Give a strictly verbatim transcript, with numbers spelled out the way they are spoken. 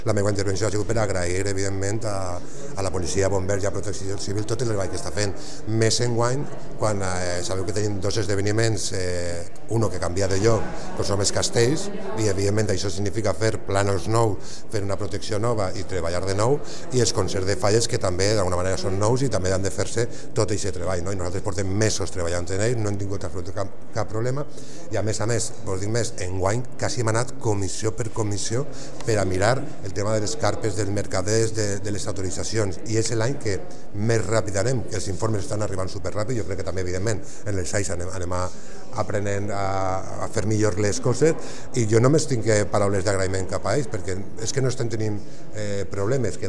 La meva intervenció ha sigut per agrair, evidentment, a, a la policia, bombers i a protecció civil tot el treball que està fent. Més enguany, quan eh, sabeu que tenim dos esdeveniments, eh, uno que canvia de lloc, que són els castells, i evidentment això significa fer planos nous, fer una protecció nova i treballar de nou, i els concerts de falles que també d'alguna manera són nous i també han de fer-se tot aquest treball. No? I nosaltres portem mesos treballant en ells, no hem tingut absolutament cap, cap problema, i a més a més, vos dic més, enguany quasi hem anat comissió per comissió per a mirar el tema de les carpes, dels mercaders, de, de les autoritzacions, i és l'any que més ràpid anem, que els informes estan arribant superràpid. Jo crec que també, evidentment, en els anys anem, anem a, aprenent a, a fer millor les coses, i jo només tinc paraules d'agraïment cap a ells, perquè és que no estem tenint eh, problemes, que